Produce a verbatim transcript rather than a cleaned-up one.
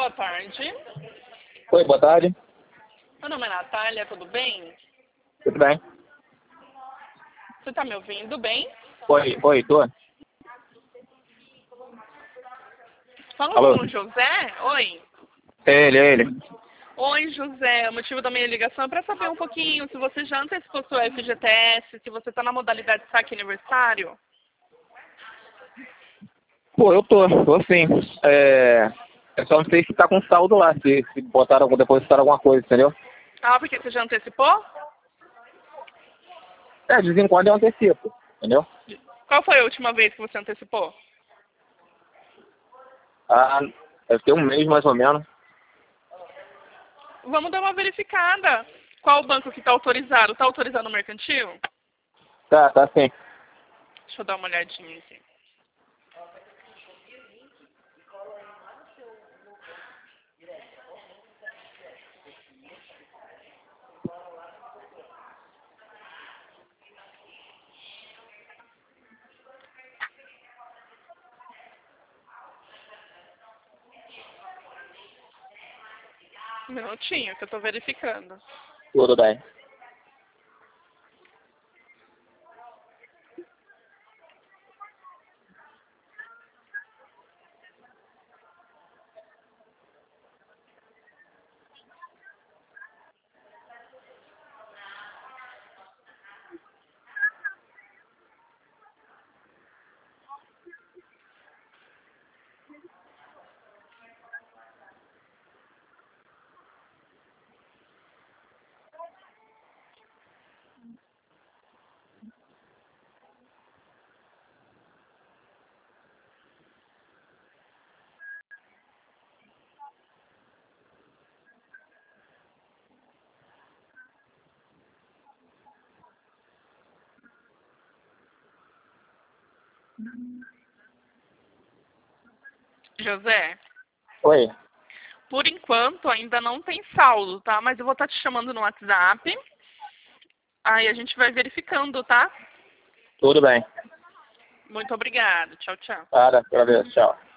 Boa tarde. Oi, boa tarde. Meu nome é Natália, tudo bem? Tudo bem? Você tá me ouvindo bem? Oi, oi, tô. Fala Alô? com o José? Oi. É ele, é ele. Oi, José. O motivo da minha ligação é para saber um pouquinho se você já antecipou seu F G T S, se você tá na modalidade saque aniversário. Pô, eu tô, tô sim. É... Eu só não sei se tá com saldo lá, se, se botaram, depositaram alguma coisa, entendeu? Ah, porque você já antecipou? É, de vez em quando eu antecipo, entendeu? Qual foi a última vez que você antecipou? Ah, deve ter um mês mais ou menos. Vamos dar uma verificada. Qual o banco que está autorizado? Está autorizado no mercantil? Tá, tá sim. Deixa eu dar uma olhadinha aqui. Um minutinho que eu estou verificando. Tudo bem. José, Oi. por enquanto ainda não tem saldo, tá? Mas eu vou estar te chamando no WhatsApp. Aí a gente vai verificando, tá? Tudo bem. Muito obrigada. Tchau, tchau. Para, agradeço, tchau.